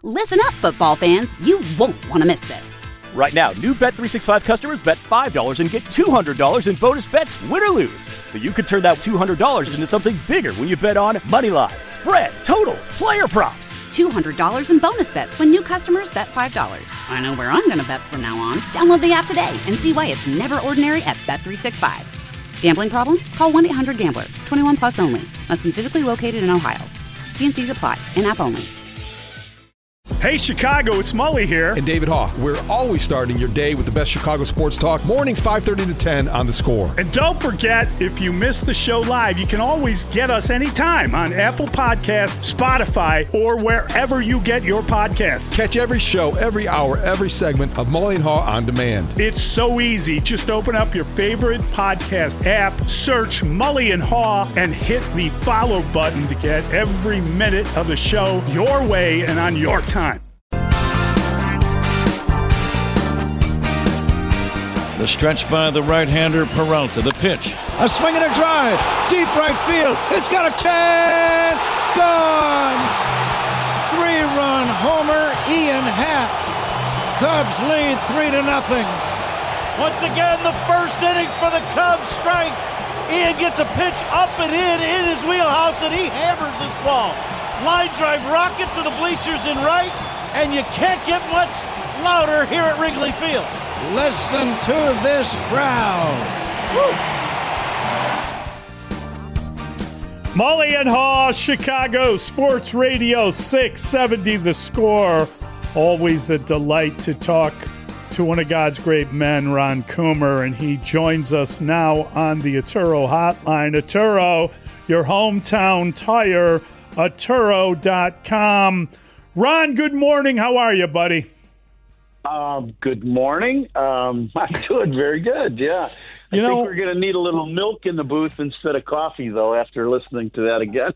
Listen up, football fans. You won't want to miss this. Right now, new Bet365 customers bet $5 and get $200 in bonus bets, win or lose. So you could turn that $200 into something bigger when you bet on money line, spread, totals, player props. $200 in bonus bets when new customers bet $5. I know where I'm going to bet from now on. Download the app today and see why it's never ordinary at Bet365. Gambling problem? Call 1-800-GAMBLER. 21 plus only. Must be physically located in Ohio. T&Cs apply. In-app only. Hey Chicago, it's Mully here. And David Haugh. We're always starting your day with the best Chicago sports talk. Mornings 5:30 to 10 on The Score. And don't forget, if you miss the show live, you can always get us anytime on Apple Podcasts, Spotify, or wherever you get your podcasts. Catch every show, every hour, every segment of Mully and Haugh on demand. It's so easy. Just open up your favorite podcast app, search Mully and Haugh, and hit the follow button to get every minute of the show your way and on your time. The stretch by the right-hander Peralta. The pitch. A swing and a drive. Deep right field. It's got a chance. Gone. 3-run homer. Ian Happ. Cubs lead 3-0. Once again, the first inning for the Cubs strikes. Ian gets a pitch up and in his wheelhouse, and he hammers this ball. Line drive rocket to the bleachers in right, and you can't get much louder here at Wrigley Field. Listen to this crowd. Woo. Mully and Haugh, Chicago Sports Radio 670 The Score. Always a delight to talk to one of God's great men, Ron Coomer, and he joins us now on the Atturo Hotline. Atturo, your hometown tire, Atturo.com. Ron, good morning. How are you, buddy? Good morning. I'm doing very good, yeah. I think we're going to need a little milk in the booth instead of coffee, though, after listening to that again.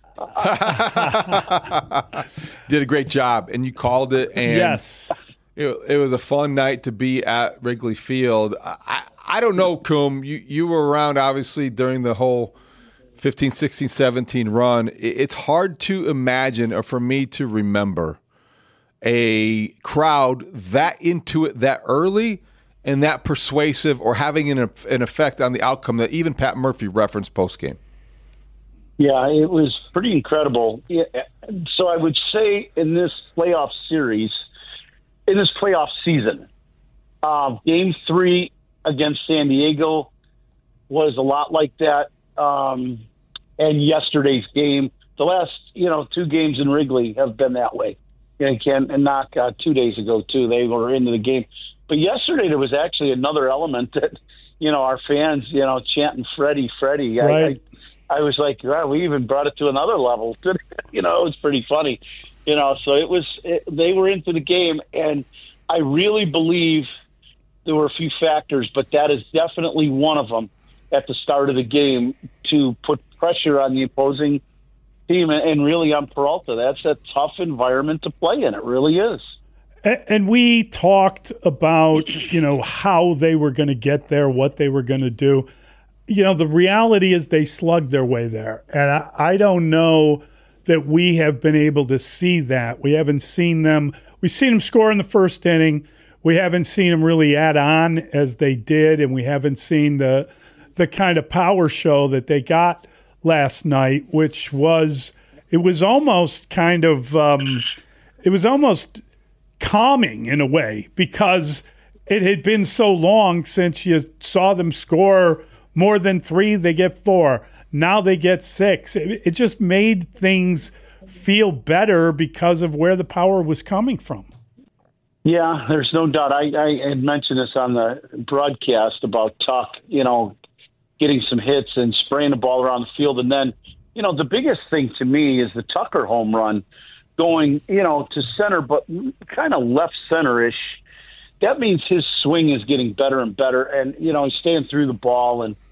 Did a great job, and you called it. And yes. It was a fun night to be at Wrigley Field. I don't know, Coom. You were around, obviously, during the whole 15, 16, 17 run. It's hard to imagine, or for me to remember, a crowd that into it that early and that persuasive, or having an effect on the outcome that even Pat Murphy referenced postgame. Yeah, it was pretty incredible. Yeah, so I would say in this playoff series, in this playoff season, Game 3 against San Diego was a lot like that. And yesterday's game, the last 2 games in Wrigley have been that way. And knock 2 days ago, too. They were into the game. But yesterday there was actually another element that, our fans, chanting Freddie. Right. I was like, wow, we even brought it to another level. It was pretty funny. So they were into the game. And I really believe there were a few factors, but that is definitely one of them at the start of the game to put pressure on the opposing team, and really on Peralta. That's a tough environment to play in. It really is. And we talked about, how they were going to get there, what they were going to do. The reality is they slugged their way there. And I don't know that we have been able to see that. We haven't seen them. We've seen them score in the first inning. We haven't seen them really add on as they did, and we haven't seen the kind of power show that they got last night, which was almost kind of it was almost calming in a way, because it had been so long since you saw them score more than 3. They get 4. Now they get 6. It just made things feel better because of where the power was coming from. Yeah, there's no doubt. I had mentioned this on the broadcast about Tuck, getting some hits and spraying the ball around the field. And then, the biggest thing to me is the Tucker home run going, to center, but kind of left center-ish. That means his swing is getting better and better. And, he's staying through the ball. And,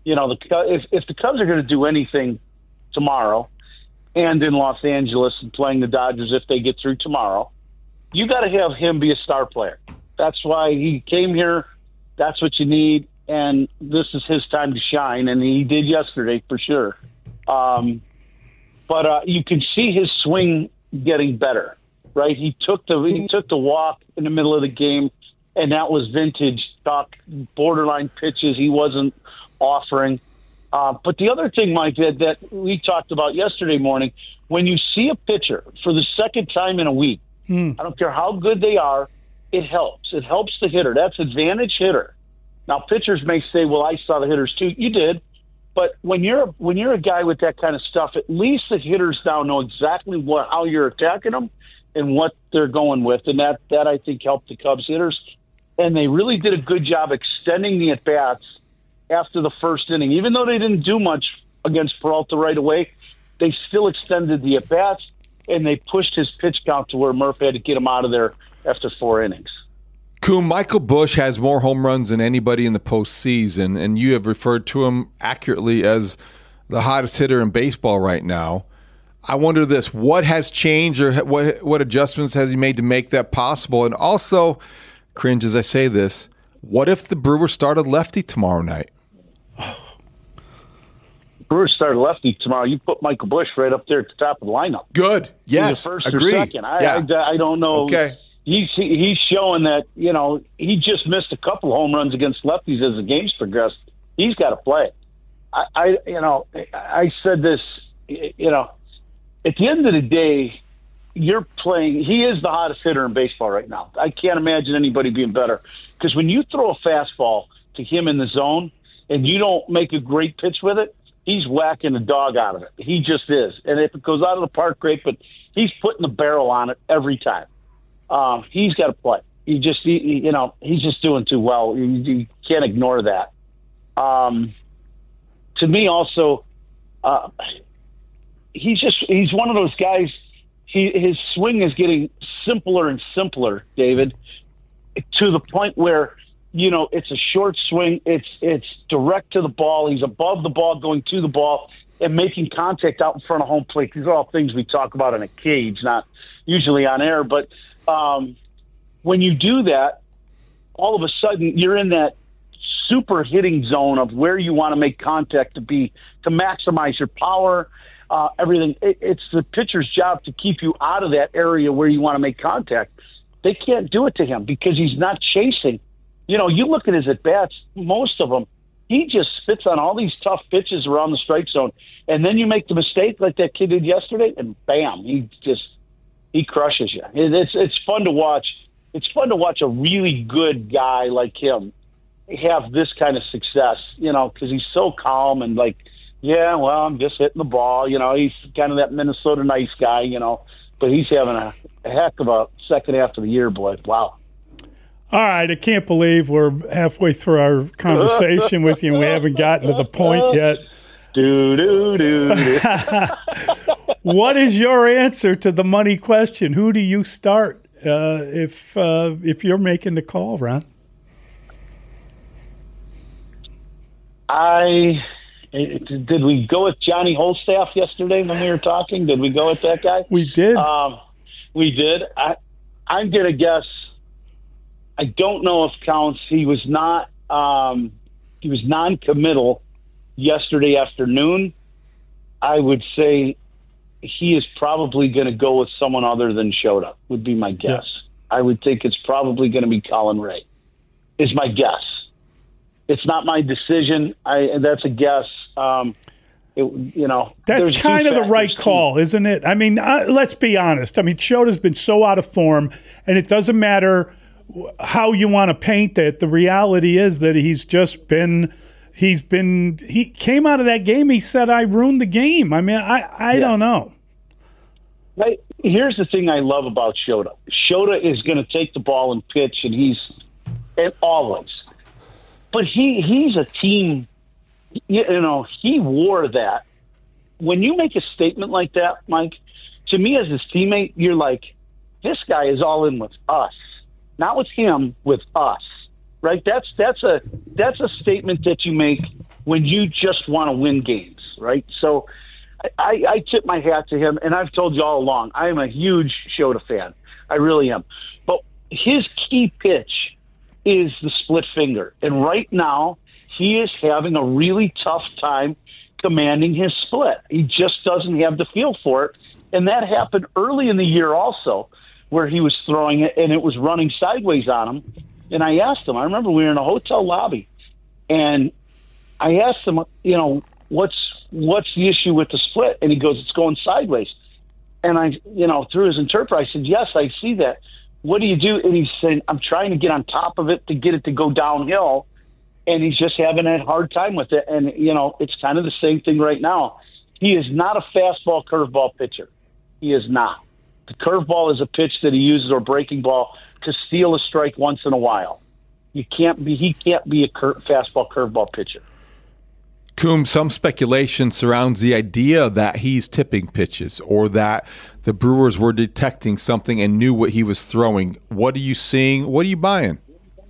if the Cubs are going to do anything tomorrow and in Los Angeles and playing the Dodgers, if they get through tomorrow, you got to have him be a star player. That's why he came here. That's what you need. And this is his time to shine, and he did yesterday for sure. But you can see his swing getting better, right? He took the walk in the middle of the game, and that was vintage Tuck, borderline pitches he wasn't offering. But the other thing, Mike, that we talked about yesterday morning, when you see a pitcher for the second time in a week, I don't care how good they are, it helps. It helps the hitter. That's advantage hitter. Now, pitchers may say, well, I saw the hitters too. You did. But when you're a guy with that kind of stuff, at least the hitters now know exactly how you're attacking them and what they're going with. And that I think, helped the Cubs hitters. And they really did a good job extending the at-bats after the first inning. Even though they didn't do much against Peralta right away, they still extended the at-bats, and they pushed his pitch count to where Murph had to get him out of there after 4 innings. Coom, Michael Busch has more home runs than anybody in the postseason, and you have referred to him accurately as the hottest hitter in baseball right now. I wonder this, what has changed or what adjustments has he made to make that possible? And also, cringe as I say this, what if the Brewers started lefty tomorrow night? Brewers started lefty tomorrow. You put Michael Busch right up there at the top of the lineup. Good. Yes. First Agreed. or second. I don't know. Okay. He's showing that, he just missed a couple home runs against lefties as the game's progressed. He's got to play. I said this, at the end of the day, you're playing. He is the hottest hitter in baseball right now. I can't imagine anybody being better. Because when you throw a fastball to him in the zone and you don't make a great pitch with it, he's whacking the dog out of it. He just is. And if it goes out of the park, great, but he's putting the barrel on it every time. He's got to play. He's just doing too well. You can't ignore that. To me, also, he's one of those guys. His swing is getting simpler and simpler, David, to the point where it's a short swing. It's direct to the ball. He's above the ball, going to the ball, and making contact out in front of home plate. These are all things we talk about in a cage, not usually on air, but. When you do that, all of a sudden you're in that super hitting zone of where you want to make contact to maximize your power, everything. It's the pitcher's job to keep you out of that area where you want to make contact. They can't do it to him because he's not chasing. You look at his at-bats, most of them, he just spits on all these tough pitches around the strike zone. And then you make the mistake like that kid did yesterday, and bam, he crushes you. It's fun to watch. It's fun to watch a really good guy like him have this kind of success, because he's so calm and I'm just hitting the ball. He's kind of that Minnesota nice guy, but he's having a heck of a second half of the year, boy. Wow. All right, I can't believe we're halfway through our conversation with you and we haven't gotten to the point yet. What is your answer to the money question? Who do you start if you're making the call, Ron? Did we go with Johnny Holstaff yesterday when we were talking? Did we go with that guy? We did. We did. I'm going to guess. I don't know if counts. He was not. He was non-committal yesterday afternoon. I would say he is probably going to go with someone other than Shota, would be my guess. Yeah. I would think it's probably going to be Colin Ray, is my guess. It's not my decision. That's a guess. That's kind of the right call, isn't it? I mean, let's be honest. I mean, Shota's been so out of form, and it doesn't matter how you want to paint it. The reality is that he came out of that game, he said, I ruined the game. I mean, I don't know. Right. Here's the thing I love about Shota. Shota is going to take the ball and pitch, and always. But he's a team, he wore that. When you make a statement like that, Mike, to me as his teammate, you're like, this guy is all in with us. Not with him, with us. Right? That's a statement that you make when you just want to win games, right? So I tip my hat to him, and I've told you all along, I am a huge Shota fan. I really am. But his key pitch is the split finger. And right now, he is having a really tough time commanding his split. He just doesn't have the feel for it. And that happened early in the year also. where he was throwing it, and it was running sideways on him. And I asked him, I remember we were in a hotel lobby, and I asked him, what's the issue with the split? And he goes, it's going sideways. And I, through his interpreter, I said, yes, I see that. What do you do? And he's saying, I'm trying to get on top of it to get it to go downhill. And he's just having a hard time with it. And, it's kind of the same thing right now. He is not a fastball curveball pitcher. He is not. The curveball is a pitch that he uses, or breaking ball, to steal a strike once in a while. He can't be a fastball curveball pitcher. Coom, some speculation surrounds the idea that he's tipping pitches, or that the Brewers were detecting something and knew what he was throwing. What are you seeing? What are you buying?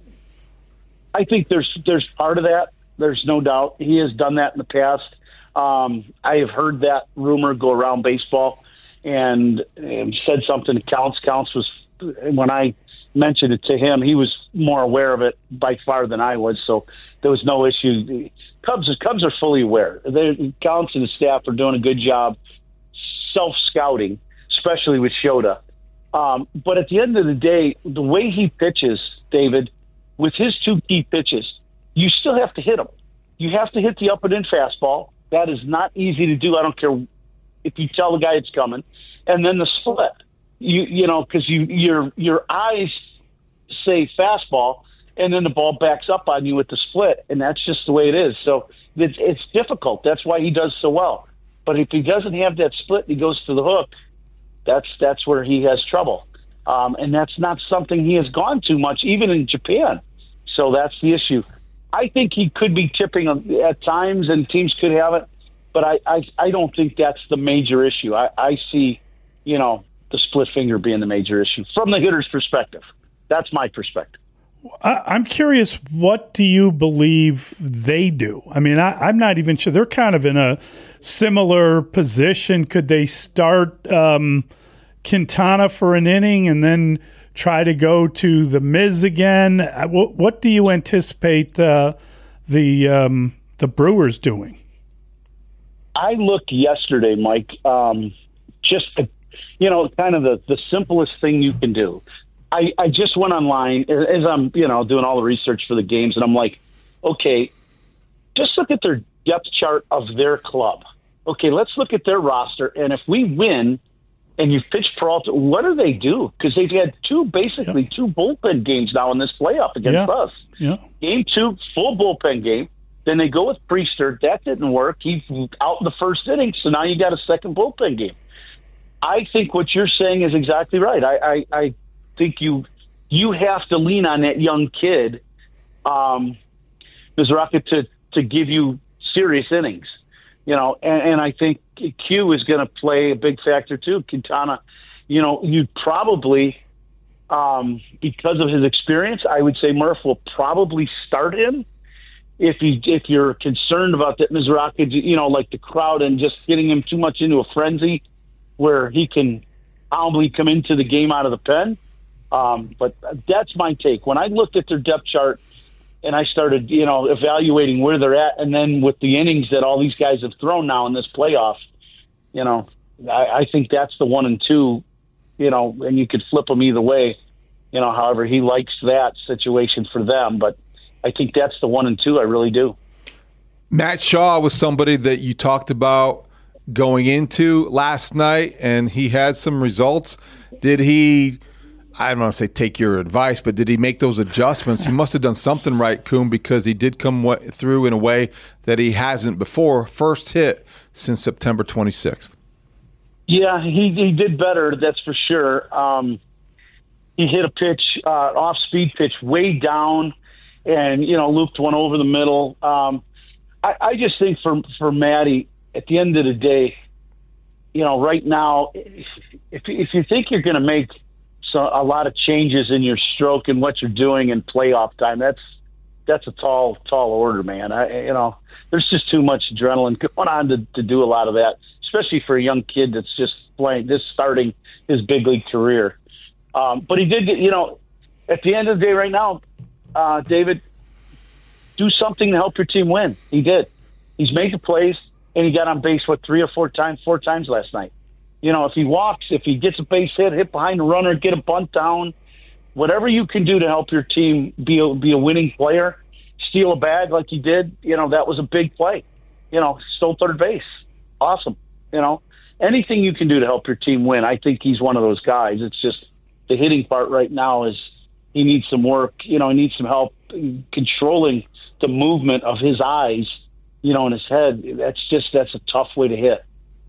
I think there's part of that. There's no doubt. He has done that in the past. I have heard that rumor go around baseball, and said something to Counts. Counts was, when I mentioned it to him, he was more aware of it by far than I was, so there was no issue. The Cubs are fully aware. Counts and the staff are doing a good job self-scouting, especially with Shota. But at the end of the day, the way he pitches, David, with his two key pitches, you still have to hit them. You have to hit the up and in fastball. That is not easy to do. I don't care if you tell the guy it's coming. And then the split, because your eyes say fastball, and then the ball backs up on you with the split, and that's just the way it is. So it's difficult. That's why he does so well. But if he doesn't have that split and he goes to the hook, that's where he has trouble. And that's not something he has gone too much, even in Japan. So that's the issue. I think he could be tipping at times, and teams could have it, but I don't think that's the major issue. I see, the split finger being the major issue from the hitter's perspective. That's my perspective. I'm curious, what do you believe they do? I mean, I'm not even sure. They're kind of in a similar position. Could they start Quintana for an inning and then try to go to the Miz again? What do you anticipate the Brewers doing? I looked yesterday, Mike, just kind of the simplest thing you can do. I just went online as I'm, doing all the research for the games, and I'm like, okay, just look at their depth chart of their club. Okay, let's look at their roster, and if we win and you pitch Peralta, what do they do? Because they've had two bullpen games now in this playoff against us. Yeah. Game 2, full bullpen game. Then they go with Priester. That didn't work. He's out in the first inning, so now you got a second bullpen game. I think what you're saying is exactly right. I think you have to lean on that young kid, Mizrachi, to give you serious innings. And I think Q is going to play a big factor too. Quintana, you'd probably, because of his experience, I would say Murph will probably start him. If you're concerned about that Mizrachi, like the crowd and just getting him too much into a frenzy where he can probably come into the game out of the pen. But that's my take. When I looked at their depth chart and I started, evaluating where they're at, and then with the innings that all these guys have thrown now in this playoff, I think that's the 1 and 2, and you could flip them either way, however he likes that situation for them. But I think that's the 1 and 2. I really do. Matt Shaw was somebody that you talked about going into last night, and he had some results. Did he, I don't want to say take your advice, but did he make those adjustments? He must have done something right, Coom, because he did come through in a way that he hasn't before. First hit since September 26th. Yeah, he did better, that's for sure. He hit a pitch, off-speed pitch, way down, and, looped one over the middle. I just think for Matty, at the end of the day, right now, if you think you're going to make a lot of changes in your stroke and what you're doing in playoff time, that's a tall order, man. There's just too much adrenaline going on to do a lot of that, especially for a young kid that's just starting his big league career. But he did get, at the end of the day right now, David, do something to help your team win. He did. He's making plays, and he got on base, 3 or 4 times? 4 times last night. If he walks, if he gets a base hit behind the runner, get a bunt down, whatever you can do to help your team be a winning player, steal a bag like he did, that was a big play. Stole third base. Awesome. Anything you can do to help your team win. I think he's one of those guys. It's just the hitting part right now is he needs some work. He needs some help controlling the movement of his eyes, in his head. That's a tough way to hit.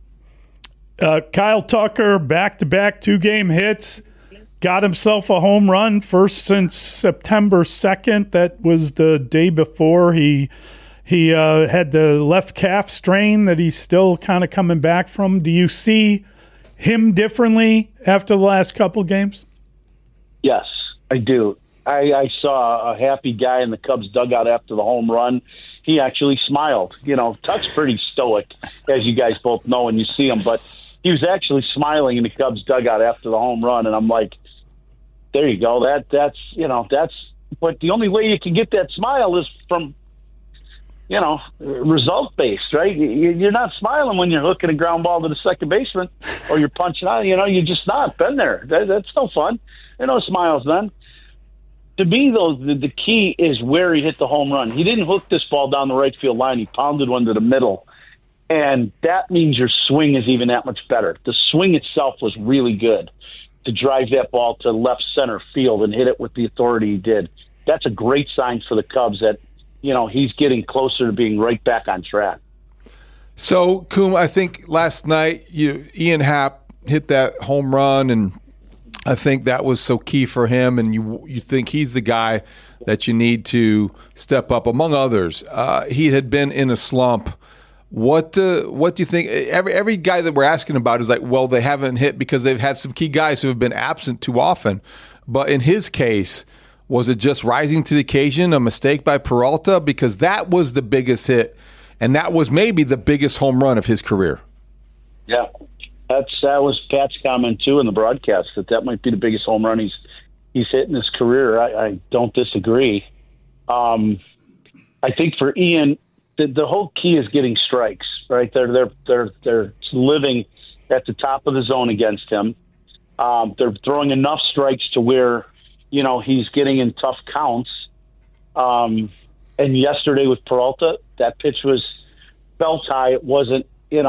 Kyle Tucker, back-to-back 2-game hits, got himself a home run, first since September 2nd. That was the day before he had the left calf strain that he's still kind of coming back from. Do you see him differently after the last couple of games? Yes, I do. I saw a happy guy in the Cubs dugout after the home run. He actually smiled. Tuck's pretty stoic, as you guys both know when you see him, but he was actually smiling in the Cubs dugout after the home run, and I'm like, there you go. That's but the only way you can get that smile is from, result based, right? You're not smiling when you're hooking a ground ball to the second baseman or you're punching out. You're just not. Been there. That's no fun. There are no smiles then. To me, though, the key is where he hit the home run. He didn't hook this ball down the right field line. He pounded one to the middle. And that means your swing is even that much better. The swing itself was really good to drive that ball to left center field and hit it with the authority he did. That's a great sign for the Cubs that, he's getting closer to being right back on track. So, Coom, I think last night Ian Happ hit that home run, and I think that was so key for him, and you think he's the guy that you need to step up, among others. He had been in a slump. What do you think? Every guy that we're asking about is like, well, they haven't hit because they've had some key guys who have been absent too often. But in his case, was it just rising to the occasion, a mistake by Peralta? Because that was the biggest hit, and that was maybe the biggest home run of his career. Yeah, that was Pat's comment too in the broadcast that might be the biggest home run he's hit in his career. I don't disagree. I think for Ian, the whole key is getting strikes, right? They're living at the top of the zone against him. They're throwing enough strikes to where, he's getting in tough counts. And yesterday with Peralta, that pitch was belt high. It wasn't,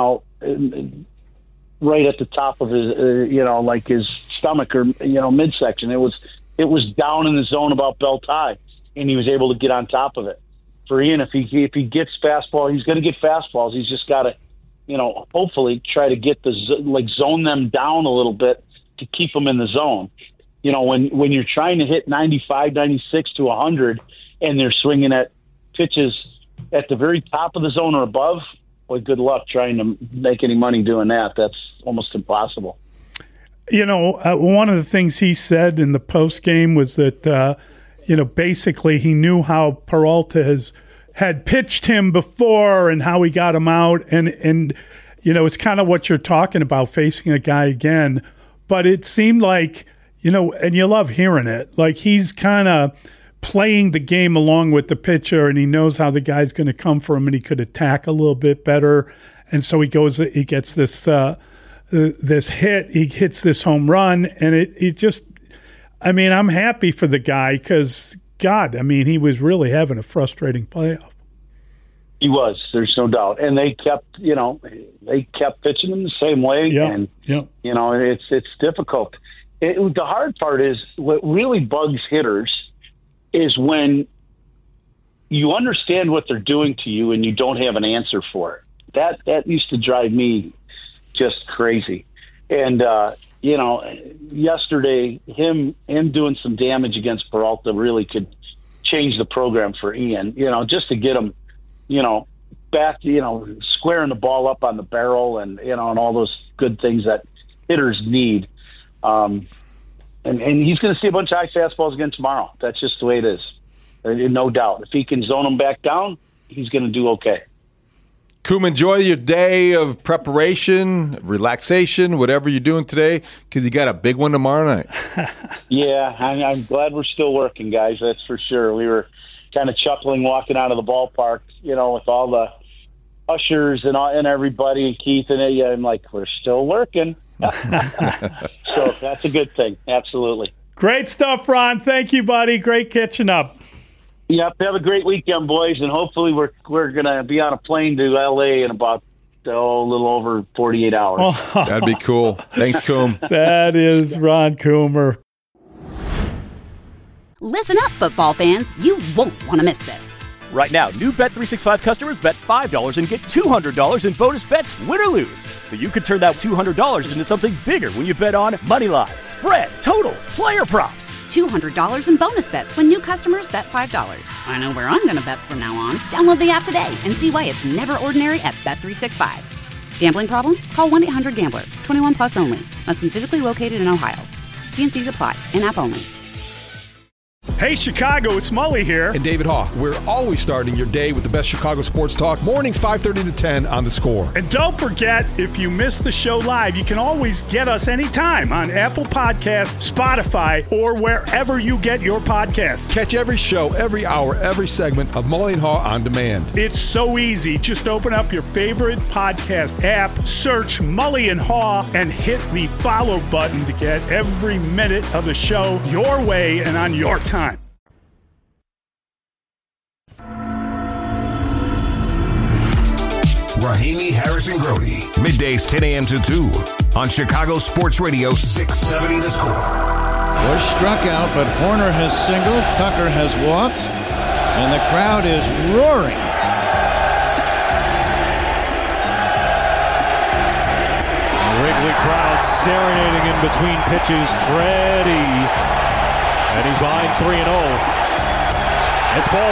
right at the top of his, like his stomach or, midsection. It was down in the zone about belt high, and he was able to get on top of it. For Ian, if he gets fastball, he's going to get fastballs. He's just got to, hopefully try to get zone them down a little bit to keep them in the zone. When you're trying to hit 95, 96 to 100, and they're swinging at pitches at the very top of the zone or above, well, good luck trying to make any money doing that. That's almost impossible. One of the things he said in the post game was that, basically he knew how Peralta had pitched him before and how he got him out. And it's kind of what you're talking about, facing a guy again. But it seemed like, and you love hearing it, like he's kind of playing the game along with the pitcher, and he knows how the guy's going to come for him, and he could attack a little bit better. And so he gets this hit, he hits this home run, and it just, I'm happy for the guy because, God, he was really having a frustrating playoff. He was, there's no doubt. And they kept pitching him the same way. Yeah. And, yeah. It's difficult. The hard part is what really bugs hitters is when you understand what they're doing to you and you don't have an answer for it. That used to drive me just crazy. And, yesterday, him doing some damage against Peralta really could change the program for Ian, just to get him, back, squaring the ball up on the barrel and, and all those good things that hitters need. And he's going to see a bunch of high fastballs again tomorrow. That's just the way it is. No doubt. If he can zone them back down, he's going to do okay. Coom, enjoy your day of preparation, relaxation, whatever you're doing today, because you got a big one tomorrow night. Yeah, I'm glad we're still working, guys. That's for sure. We were kind of chuckling walking out of the ballpark, with all the ushers and everybody, Keith and I'm like, we're still working. So that's a good thing. Absolutely. Great stuff, Ron. Thank you, buddy. Great catching up. Yep. Have a great weekend, boys, and hopefully we're going to be on a plane to L.A. in about a little over 48 hours. That'd be cool. Thanks, Coom. That is Ron Coomer. Listen up, football fans. You won't want to miss this. Right now, new Bet365 customers bet $5 and get $200 in bonus bets, win or lose. So you could turn that $200 into something bigger when you bet on Moneyline, spread, totals, player props. $200 in bonus bets when new customers bet $5. I know where I'm going to bet from now on. Download the app today and see why it's never ordinary at Bet365. Gambling problem? Call 1-800-GAMBLER. 21 plus only. Must be physically located in Ohio. T&Cs apply. In-app only. Hey, Chicago, it's Mully here. And David Haugh. We're always starting your day with the best Chicago sports talk. Mornings 5:30 to 10 on The Score. And don't forget, if you missed the show live, you can always get us anytime on Apple Podcasts, Spotify, or wherever you get your podcasts. Catch every show, every hour, every segment of Mully and Haugh on demand. It's so easy. Just open up your favorite podcast app, search Mully and Haugh, and hit the follow button to get every minute of the show your way and on your time. Rahimi, Harrison, Grody. Middays 10 a.m. to 2 on Chicago Sports Radio 670 The Score. Bush struck out, but Horner has singled. Tucker has walked, and the crowd is roaring. The Wrigley crowd serenading in between pitches. Freddie, and he's behind 3-0. It's ball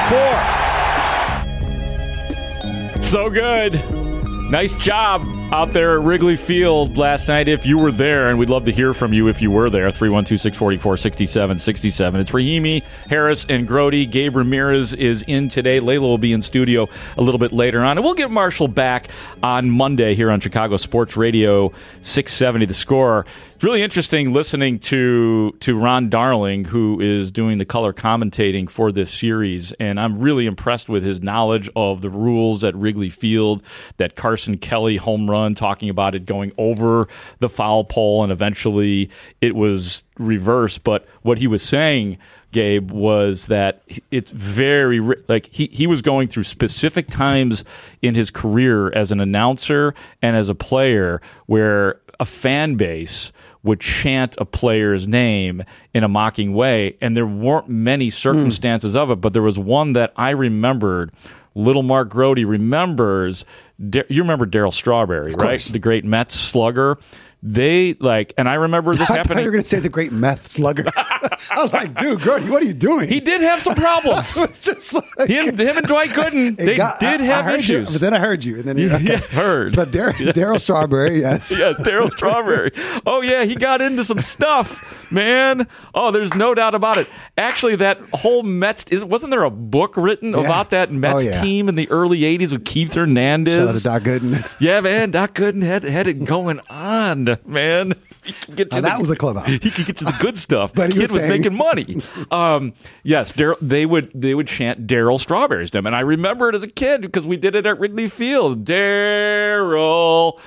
4. So good. Nice job out there at Wrigley Field last night if you were there, and we'd love to hear from you if you were there. 312-644-6767. It's Rahimi, Harris, and Grody. Gabe Ramirez is in today. Layla will be in studio a little bit later on, and we'll get Marshall back on Monday here on Chicago Sports Radio 670 The Score. It's really interesting listening to Ron Darling, who is doing the color commentating for this series, and I'm really impressed with his knowledge of the rules at Wrigley Field, that Carson Kelly home run, talking about it going over the foul pole, and eventually it was reversed. But what he was saying, Gabe, was that it's very, like, he was going through specific times in his career as an announcer and as a player where a fan base would chant a player's name in a mocking way, and there weren't many circumstances of it, but there was one that I remembered. Little Mark Grody remembers. You remember Darryl Strawberry, right? The great Mets slugger. They and I remember this happening. I thought you were going to say the great meth slugger. I was like, dude, Grody, what are you doing? He did have some problems. Just like, him and Dwight Gooden, they did have issues. But then I heard you. And then heard. But Darryl Strawberry, yes. Yes, Darryl Strawberry. Oh, yeah, he got into some stuff, man. Oh, there's no doubt about it. Actually, that whole Mets, wasn't there a book written about that Mets team in the early 80s with Keith Hernandez? Shout out to Doc Gooden. Yeah, man, Doc Gooden had it going on, man. That was a clubhouse. He could get to the good stuff. But the kid was making money. Yes, they would chant Darryl Strawberry's name, and I remember it as a kid because we did it at Wrigley Field. Darryl.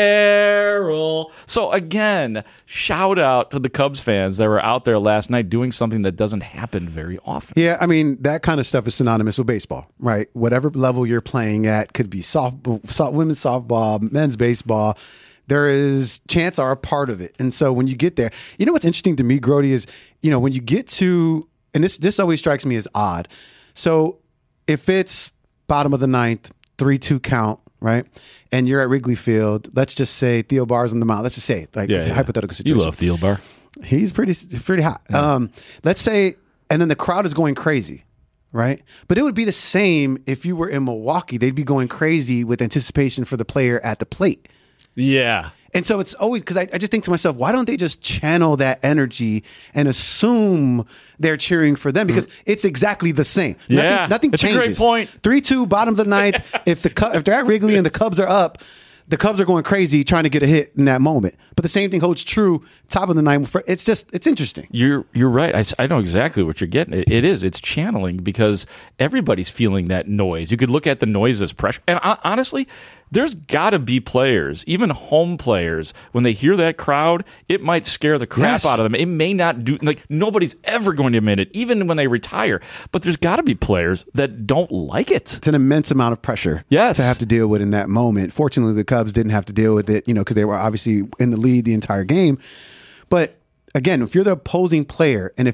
So again, shout out to the Cubs fans that were out there last night doing something that doesn't happen very often. Yeah, I mean, that kind of stuff is synonymous with baseball, right? Whatever level you're playing at, could be women's softball, men's baseball. Chants are a part of it. And so when you get there, you know what's interesting to me, Grody, is, when you get to, and this always strikes me as odd. So if it's bottom of the ninth, 3-2 count, right? And you're at Wrigley Field, let's just say Theo Barr's on the mound. Let's just say, hypothetical situation. You love Theo Bar. He's pretty hot. Yeah. Let's say, and then the crowd is going crazy. Right. But it would be the same if you were in Milwaukee. They'd be going crazy with anticipation for the player at the plate. Yeah. And so it's always, because I just think to myself, why don't they just channel that energy and assume they're cheering for them? Because it's exactly the same. Yeah. Nothing changes. It's a great point. 3-2, bottom of the ninth. If they're at Wrigley and the Cubs are up, the Cubs are going crazy trying to get a hit in that moment. But the same thing holds true top of the ninth. It's interesting. You're right. I know exactly what you're getting. It's channeling because everybody's feeling that noise. You could look at the noise as pressure. And honestly, there's got to be players, even home players, when they hear that crowd, it might scare the crap out of them. It may not do, like, nobody's ever going to admit it, even when they retire. But there's got to be players that don't like it. It's an immense amount of pressure to have to deal with in that moment. Fortunately, the Cubs didn't have to deal with it, because they were obviously in the lead the entire game. But again, if you're the opposing player, and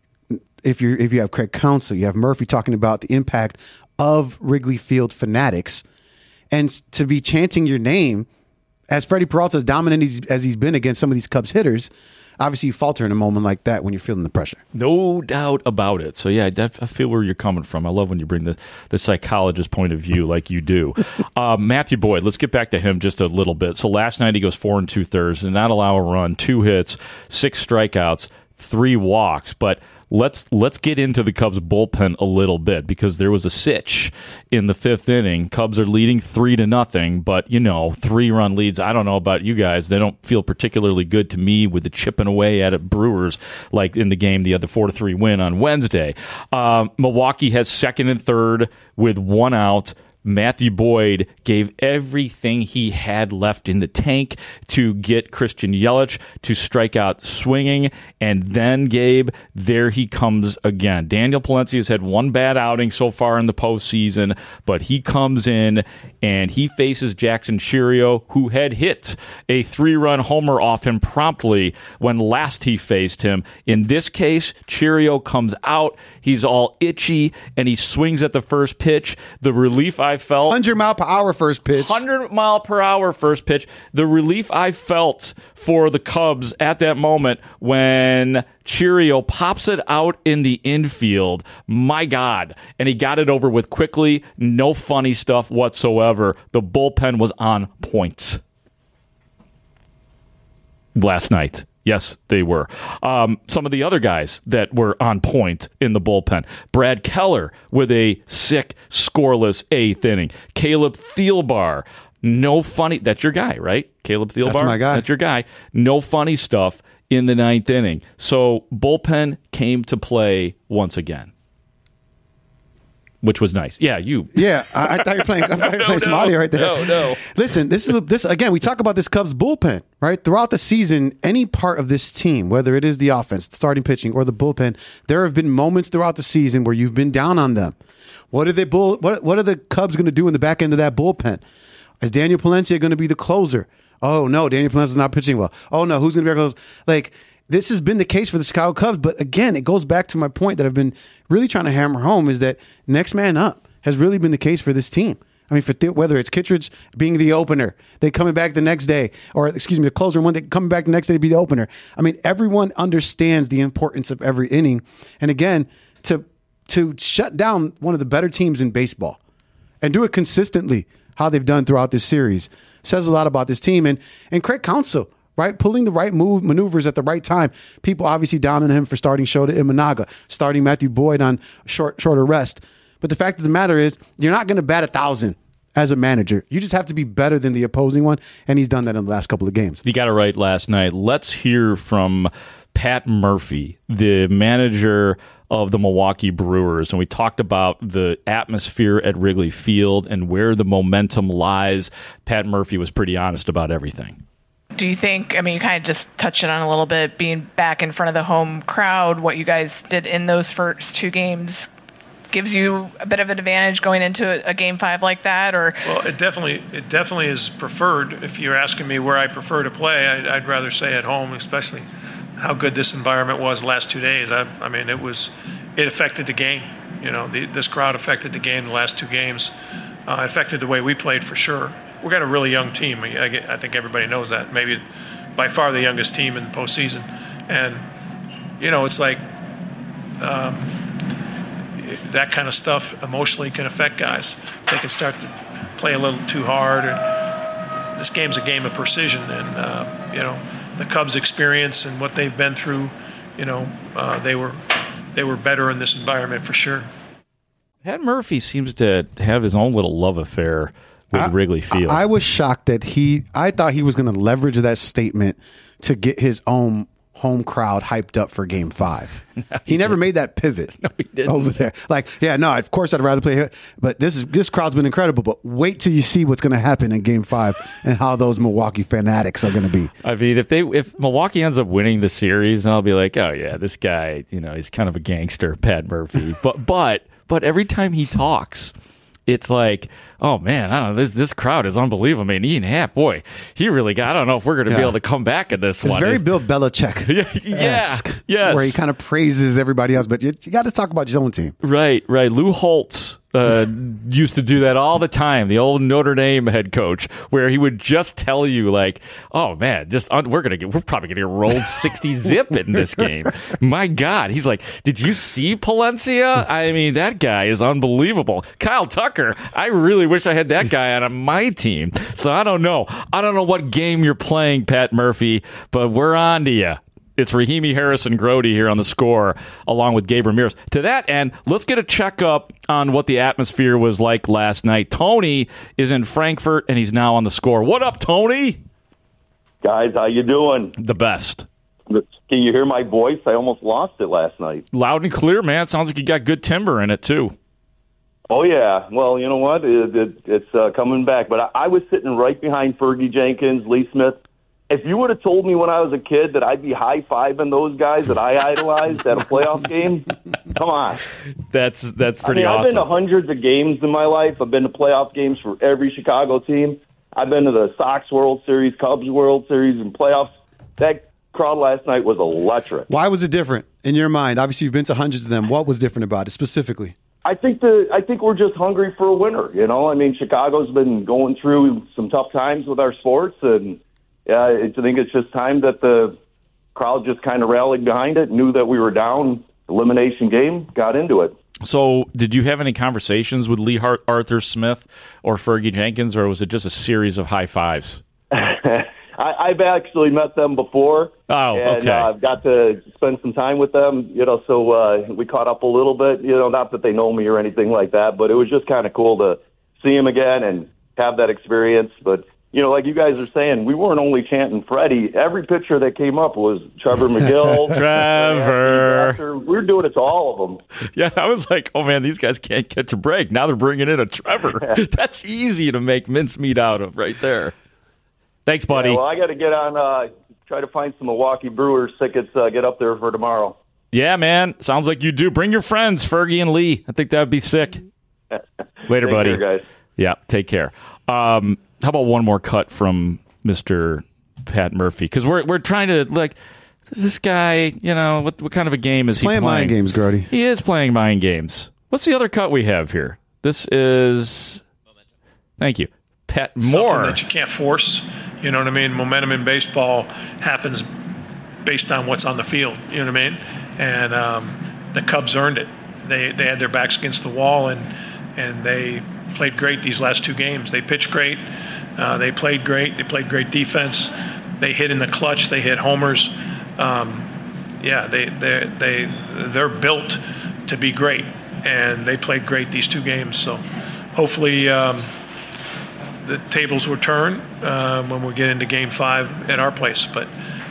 if you have Craig Counsell, you have Murphy talking about the impact of Wrigley Field fanatics, and to be chanting your name as Freddie Peralta, as dominant as he's been against some of these Cubs hitters, obviously you falter in a moment like that when you're feeling the pressure. No doubt about it. So, yeah, I feel where you're coming from. I love when you bring the psychologist point of view like you do. Matthew Boyd, let's get back to him just a little bit. So last night he goes 4 2/3, did not allow a run, 2 hits, 6 strikeouts, 3 walks. But let's get into the Cubs bullpen a little bit, because there was a sitch in the 5th inning. Cubs are leading 3-0, but 3-run leads, I don't know about you guys, they don't feel particularly good to me with the chipping away at it Brewers, like in the game, the other 4-3 win on Wednesday. Milwaukee has 2nd and 3rd with 1 out. Matthew Boyd gave everything he had left in the tank to get Christian Yelich to strike out swinging, and then, Gabe, there he comes again. Daniel Palencia has had 1 bad outing so far in the postseason, but he comes in and he faces Jackson Chourio, who had hit a 3-run homer off him promptly when last he faced him. In this case, Chourio comes out, he's all itchy, and he swings at the first pitch. The relief I felt, 100-mile-per-hour first pitch. 100-mile-per-hour first pitch. The relief I felt for the Cubs at that moment when Chourio pops it out in the infield, my God. And he got it over with quickly. No funny stuff whatsoever. The bullpen was on point last night. Yes, they were. Some of the other guys that were on point in the bullpen. Brad Keller with a sick, scoreless 8th inning. Caleb Thielbar, no funny. That's your guy, right? Caleb Thielbar? That's my guy. That's your guy. No funny stuff in the 9th inning. So bullpen came to play once again, which was nice. Yeah, you. Yeah, I thought you were playing, some audio right there. No. Listen, this again, we talk about this Cubs bullpen, right? Throughout the season, any part of this team, whether it is the offense, the starting pitching, or the bullpen, there have been moments throughout the season where you've been down on them. What are the Cubs going to do in the back end of that bullpen? Is Daniel Palencia going to be the closer? Oh, no, Daniel Palencia's not pitching well. Oh, no, who's going to be our closer? Like, this has been the case for the Chicago Cubs, but again, it goes back to my point that I've been really trying to hammer home, is that next man up has really been the case for this team. I mean, whether it's Kittredge being the opener, they coming back the next day, or the closer one, they coming back the next day to be the opener. I mean, everyone understands the importance of every inning, and again, to shut down one of the better teams in baseball and do it consistently, how they've done throughout this series, says a lot about this team. And Craig Counsell, right, pulling the right maneuvers at the right time. People obviously down on him for starting Shota Imanaga, starting Matthew Boyd on shorter rest. But the fact of the matter is, you're not going to bat 1,000 as a manager. You just have to be better than the opposing one, and he's done that in the last couple of games. You got it right last night. Let's hear from Pat Murphy, the manager of the Milwaukee Brewers, and we talked about the atmosphere at Wrigley Field and where the momentum lies. Pat Murphy was pretty honest about everything. Do you think, I mean, you kind of just touched it on a little bit, being back in front of the home crowd, what you guys did in those first 2 games gives you a bit of an advantage going into a Game 5 like that? Or well, it definitely is preferred. If you're asking me where I prefer to play, I'd rather say at home, especially how good this environment was the last 2 days. I mean, it affected the game. You know, this crowd affected the game the last 2 games. It affected the way we played for sure. We've got a really young team. I think everybody knows that. Maybe by far the youngest team in the postseason. And, you know, it's like that kind of stuff emotionally can affect guys. They can start to play a little too hard. And this game's a game of precision. And, you know, the Cubs' experience and what they've been through, you know, they were better in this environment for sure. Pat Murphy seems to have his own little love affair with Wrigley Field. I was shocked that I thought he was going to leverage that statement to get his own home crowd hyped up for Game 5. He never made that pivot over there. Like, yeah, no, of course I'd rather play here, but this crowd's been incredible. But wait till you see what's going to happen in Game 5 and how those Milwaukee fanatics are going to be. I mean, if Milwaukee ends up winning the series, then I'll be like, oh yeah, this guy, he's kind of a gangster, Pat Murphy. But every time he talks, it's like, oh man, I don't know, this crowd is unbelievable. I mean, Ian Happ, boy, he really got. I don't know if we're going to be able to come back in this one. It's very Bill Belichick. Yes. Where he kind of praises everybody else, but you got to talk about your own team. Right. Lou Holtz used to do that all the time, the old Notre Dame head coach, where he would just tell you, like, oh man, we're probably gonna get rolled 60 zip in this game. My God. He's like, did you see Palencia? I mean, that guy is unbelievable. Kyle Tucker, I really wish I had that guy on my team. So I don't know what game you're playing, Pat Murphy, but we're on to you. It's Rahimi Harrison Grody here on The Score, along with Gabe Ramirez. To that end, let's get a checkup on what the atmosphere was like last night. Tony is in Frankfurt, and he's now on The Score. What up, Tony? Guys, how you doing? The best. Can you hear my voice? I almost lost it last night. Loud and clear, man. Sounds like you got good timber in it, too. Oh, yeah. Well, you know what? It's coming back. But I was sitting right behind Fergie Jenkins, Lee Smith. If you would have told me when I was a kid that I'd be high-fiving those guys that I idolized at a playoff game, come on. That's pretty awesome. I've been to hundreds of games in my life. I've been to playoff games for every Chicago team. I've been to the Sox World Series, Cubs World Series, and playoffs. That crowd last night was electric. Why was it different in your mind? Obviously, you've been to hundreds of them. What was different about it specifically? I think we're just hungry for a winner. I mean, Chicago's been going through some tough times with our sports, and I think it's just time that the crowd just kind of rallied behind it, knew that we were down, elimination game, got into it. So did you have any conversations with Lee Arthur Smith or Fergie Jenkins, or was it just a series of high fives? I've actually met them before. Oh, and, okay. I've got to spend some time with them, so we caught up a little bit, not that they know me or anything like that, but it was just kind of cool to see them again and have that experience. But like you guys are saying, we weren't only chanting Freddie. Every picture that came up was Trevor McGill. Trevor. We were doing it to all of them. Yeah, I was like, oh, man, these guys can't catch a break. Now they're bringing in a Trevor. That's easy to make mincemeat out of right there. Thanks, buddy. Yeah, well, I got to get on, try to find some Milwaukee Brewers tickets, get up there for tomorrow. Yeah, man. Sounds like you do. Bring your friends, Fergie and Lee. I think that would be sick. Later, buddy. Take care, guys. Yeah, take care. How about one more cut from Mr. Pat Murphy? Because we're trying to, like, this guy, what kind of a game is he playing? Mind games, Grody. He is playing mind games. What's the other cut we have here? This is... Thank you. Pat Moore. Something that you can't force. You know what I mean? Momentum in baseball happens based on what's on the field. You know what I mean? And the Cubs earned it. They had their backs against the wall, and they played great these last two games. They pitched great. They played great. They played great defense. They hit in the clutch. They hit homers. They're built to be great, and they played great these two games. So hopefully the tables will turn when we get into Game 5 at our place. But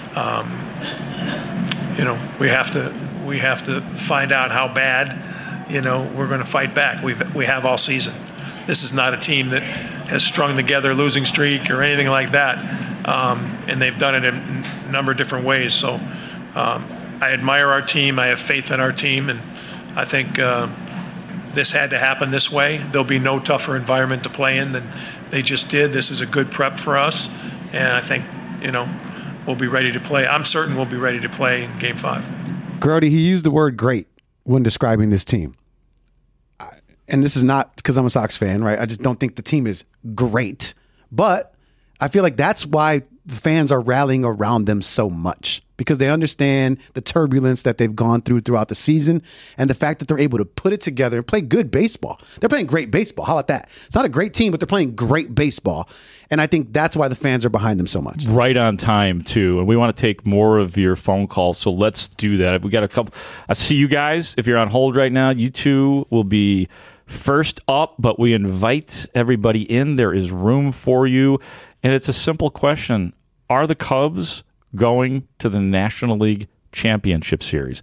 we have to find out how bad we're going to fight back. We have all season. This is not a team that has strung together a losing streak or anything like that, and they've done it in a number of different ways. So I admire our team. I have faith in our team, and I think this had to happen this way. There'll be no tougher environment to play in than they just did. This is a good prep for us, and I think we'll be ready to play. I'm certain we'll be ready to play in Game 5. Grody, he used the word great when describing this team. And this is not because I'm a Sox fan, right? I just don't think the team is great. But I feel like that's why the fans are rallying around them so much, because they understand the turbulence that they've gone throughout the season, and the fact that they're able to put it together and play good baseball. They're playing great baseball. How about that? It's not a great team, but they're playing great baseball. And I think that's why the fans are behind them so much. Right on time, too. And we want to take more of your phone calls, so let's do that. We got a couple. I see you guys. If you're on hold right now, you two will be first up, but we invite everybody in. There is room for you. And it's a simple question. Are the Cubs going to the National League Championship Series.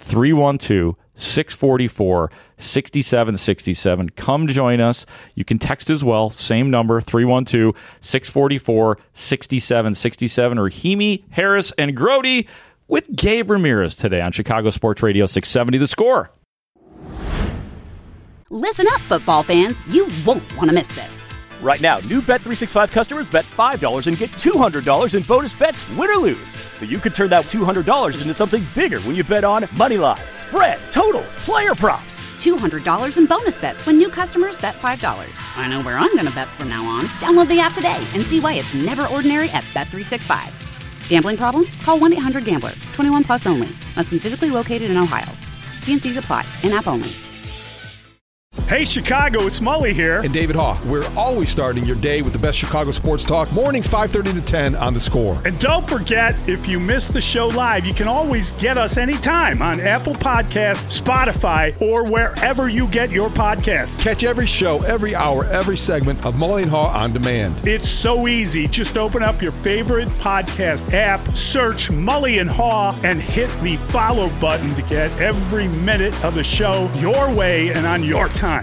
312-644-6767. Come join us. You can text as well. Same number, 312-644-6767. Rahimi, Harris, and Grody with Gabe Ramirez today on Chicago Sports Radio 670 The Score. Listen up, football fans. You won't want to miss this. Right now, new Bet365 customers bet $5 and get $200 in bonus bets, win or lose. So you could turn that $200 into something bigger when you bet on money line, spread, totals, player props. $200 in bonus bets when new customers bet $5. I know where I'm going to bet from now on. Download the app today and see why it's never ordinary at Bet365. Gambling problem? Call 1-800-GAMBLER. 21 plus only. Must be physically located in Ohio. T&Cs apply. In-app only. Hey, Chicago, it's Mully here. And David Haugh. We're always starting your day with the best Chicago sports talk. Mornings 5:30 to 10 on The Score. And don't forget, if you missed the show live, you can always get us anytime on Apple Podcasts, Spotify, or wherever you get your podcasts. Catch every show, every hour, every segment of Mully and Haugh on demand. It's so easy. Just open up your favorite podcast app, search Mully and Haugh, and hit the follow button to get every minute of the show your way and on your time.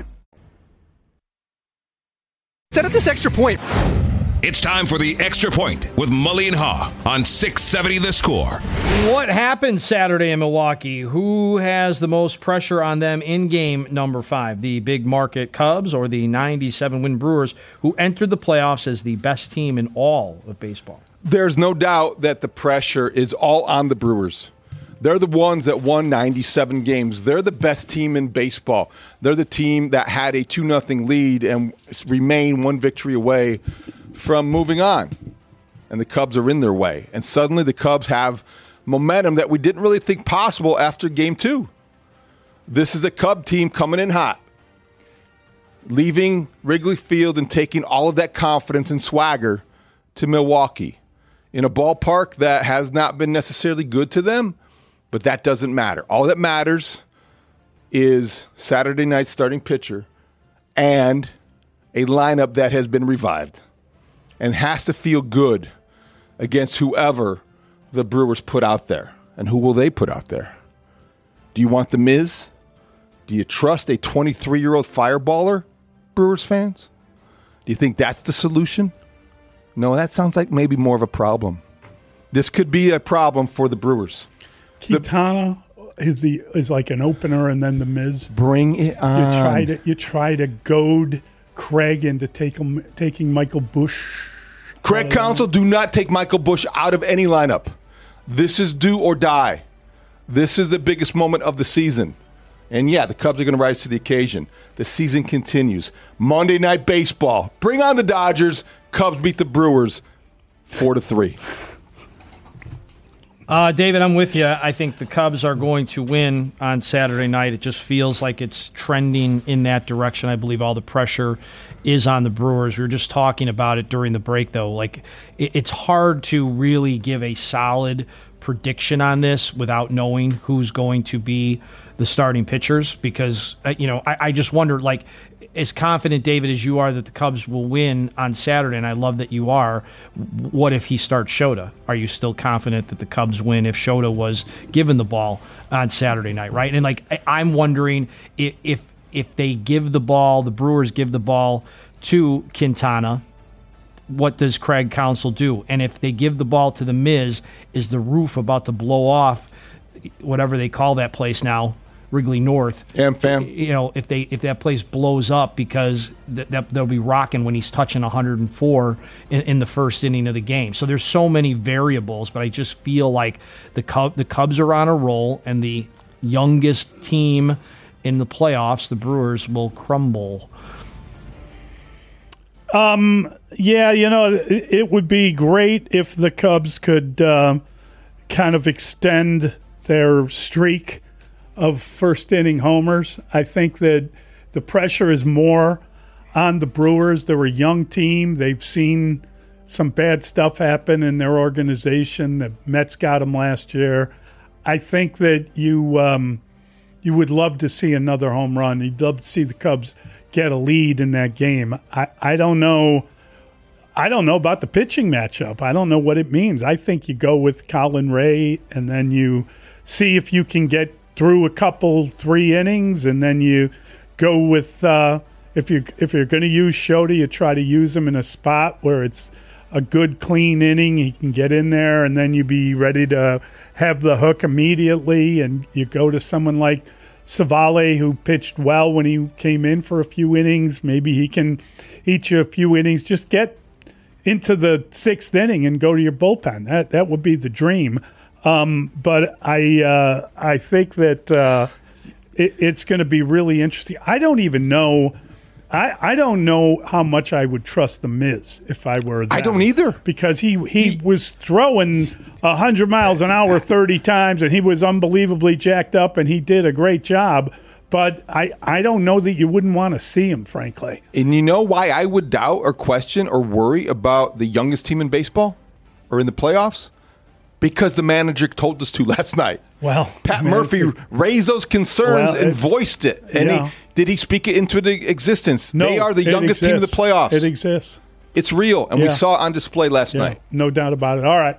Set up this extra point. It's time for the Extra Point with Mully and Haugh on 670 The Score. What happened Saturday in Milwaukee? Who has the most pressure on them in game number 5? The big market Cubs or the 97-win Brewers, who entered the playoffs as the best team in all of baseball? There's no doubt that the pressure is all on the Brewers. They're the ones that won 97 games. They're the best team in baseball. They're the team that had a 2-0 lead and remain one victory away from moving on. And the Cubs are in their way. And suddenly the Cubs have momentum that we didn't really think possible after Game 2. This is a Cub team coming in hot, leaving Wrigley Field and taking all of that confidence and swagger to Milwaukee in a ballpark that has not been necessarily good to them. But that doesn't matter. All that matters is Saturday night's starting pitcher and a lineup that has been revived and has to feel good against whoever the Brewers put out there. And who will they put out there? Do you want the Miz? Do you trust a 23-year-old fireballer, Brewers fans? Do you think that's the solution? No, that sounds like maybe more of a problem. This could be a problem for the Brewers. Quintana is like an opener, and then the Miz. Bring it on. You try to goad Craig into taking Michael Busch. Craig Counsell, do not take Michael Busch out of any lineup. This is do or die. This is the biggest moment of the season. And yeah, the Cubs are going to rise to the occasion. The season continues. Monday Night Baseball. Bring on the Dodgers. Cubs beat the Brewers 4-3. David, I'm with you. I think the Cubs are going to win on Saturday night. It just feels like it's trending in that direction. I believe all the pressure is on the Brewers. We were just talking about it during the break, though. Like, it's hard to really give a solid prediction on this without knowing who's going to be the starting pitchers, because I just wonder, like, as confident, David, as you are that the Cubs will win on Saturday, and I love that you are, what if he starts Shota? Are you still confident that the Cubs win if Shota was given the ball on Saturday night, right? And, like, I'm wondering if they give the ball, the Brewers give the ball to Quintana, what does Craig Counsell do? And if they give the ball to the Miz, is the roof about to blow off, whatever they call that place now, Wrigley North? Fam. If that place blows up, because they'll be rocking when he's touching 104 in the first inning of the game. So there's so many variables, but I just feel like the Cubs are on a roll, and the youngest team in the playoffs, the Brewers, will crumble. Yeah, it would be great if the Cubs could kind of extend their streak of first-inning homers. I think that the pressure is more on the Brewers. They're a young team. They've seen some bad stuff happen in their organization. The Mets got them last year. I think that you would love to see another home run. You'd love to see the Cubs get a lead in that game. I don't know. I don't know about the pitching matchup. I don't know what it means. I think you go with Colin Ray, and then you see if you can get through a couple 3 innings, and then you go with if you're going to use Shota, you try to use him in a spot where it's a good clean inning. He can get in there, and then you be ready to have the hook immediately, and you go to someone like Savale, who pitched well when he came in for a few innings. Maybe he can eat you a few innings. Just get into the 6th inning and go to your bullpen. That would be the dream. But I think that it's going to be really interesting. I don't even know. I don't know how much I would trust the Miz if I were them. I don't either. Because he was throwing 100 miles an hour 30 times, and he was unbelievably jacked up, and he did a great job. But I don't know that you wouldn't want to see him, frankly. And you know why I would doubt or question or worry about the youngest team in baseball or in the playoffs? Because the manager told us to last night. Well, Pat Murphy raised those concerns and voiced it. And did he speak it into existence? No, they are the youngest team in the playoffs. It exists. It's real, and we saw it on display last night. No doubt about it. All right.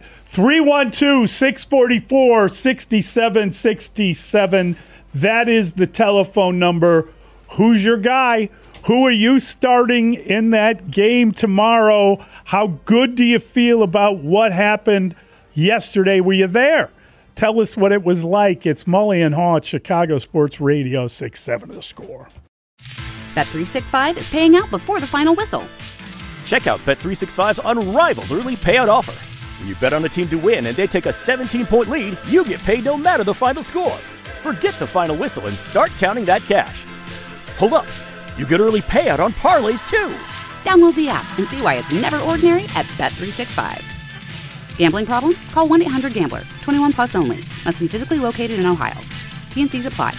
312-644-6767. That is the telephone number. Who's your guy? Who are you starting in that game tomorrow? How good do you feel about what happened yesterday? Were you there? Tell us what it was like. It's Mully and Haw at Chicago Sports Radio 670 The Score. Bet365 is paying out before the final whistle. Check out Bet365's unrivaled early payout offer. When you bet on a team to win and they take a 17-point lead, you get paid no matter the final score. Forget the final whistle and start counting that cash. Hold up. You get early payout on parlays, too. Download the app and see why it's never ordinary at Bet365. Gambling problem? Call 1-800-GAMBLER. 21 plus only. Must be physically located in Ohio. T&Cs apply.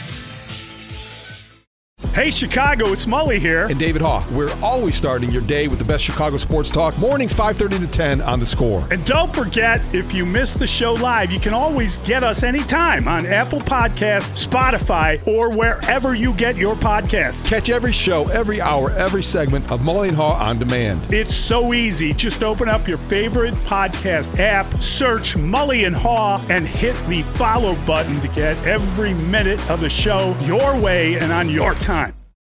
Hey, Chicago, it's Mully here. And David Haw. We're always starting your day with the best Chicago sports talk. Mornings 5:30 to 10 on The Score. And don't forget, if you missed the show live, you can always get us anytime on Apple Podcasts, Spotify, or wherever you get your podcasts. Catch every show, every hour, every segment of Mully and Haw on demand. It's so easy. Just open up your favorite podcast app, search Mully and Haw, and hit the follow button to get every minute of the show your way and on your time.